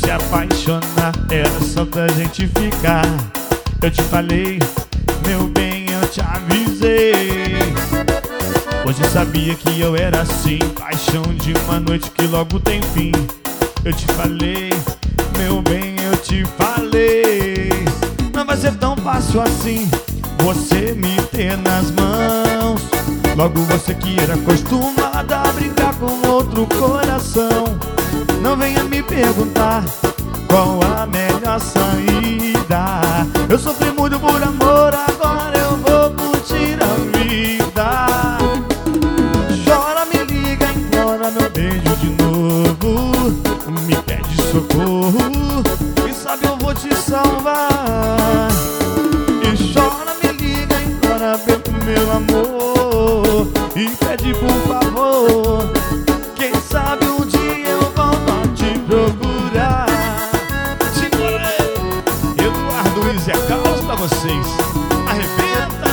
se apaixonar, era só pra gente ficar. Eu te falei, meu bem, eu te avisei. Hoje sabia que eu era assim, paixão de uma noite que logo tem fim. Eu te falei, meu bem, eu te falei. Não vai ser tão fácil assim você me ter nas mãos. Logo você que era acostumada a brincar com outro coração. Não venha me perguntar qual a melhor saída. Eu sofri muito por amor, agora eu vou curtir a vida. Chora, me liga, implora meu beijo de novo. Me pede socorro, quem sabe eu vou te salvar. E chora, me liga, implora pelo meu amor. E pede por favor, quem sabe um dia eu volto a te procurar. Segura aí, Eduardo e Zé Carlos pra vocês. Arrebenta!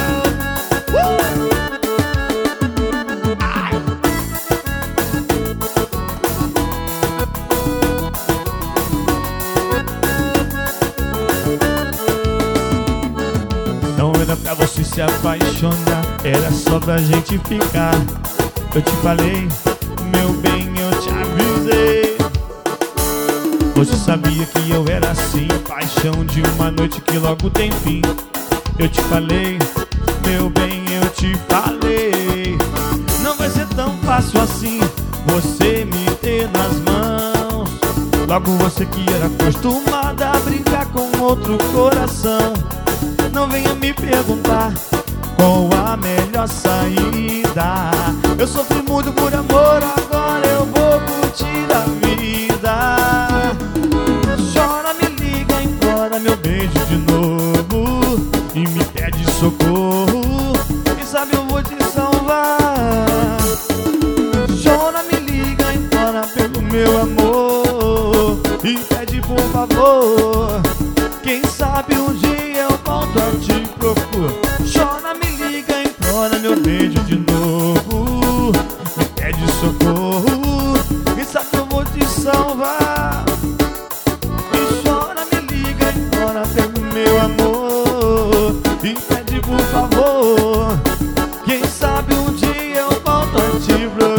Ai. Não era pra você se apaixonar, era só pra gente ficar. Eu te falei, meu bem, eu te avisei. Hoje sabia que eu era assim, paixão de uma noite que logo tem fim. Eu te falei, meu bem, eu te falei. Não vai ser tão fácil assim você me ter nas mãos. Logo você que era acostumada a brincar com outro coração. Não venha me perguntar qual a melhor saída. Eu sofri muito por amor, agora eu vou curtir a vida. Chora, me liga, implora meu beijo de novo. E me pede socorro, quem sabe eu vou te salvar. Chora, me liga, implora pelo meu amor. E pede por favor, quem sabe um dia eu volto a te procurar. Chora, me liga, implora meu beijo de novo. Me pede socorro, quem sabe eu vou te salvar. E chora, me liga, implora pelo meu amor. E pede por favor, quem sabe um dia eu volto a te procurar.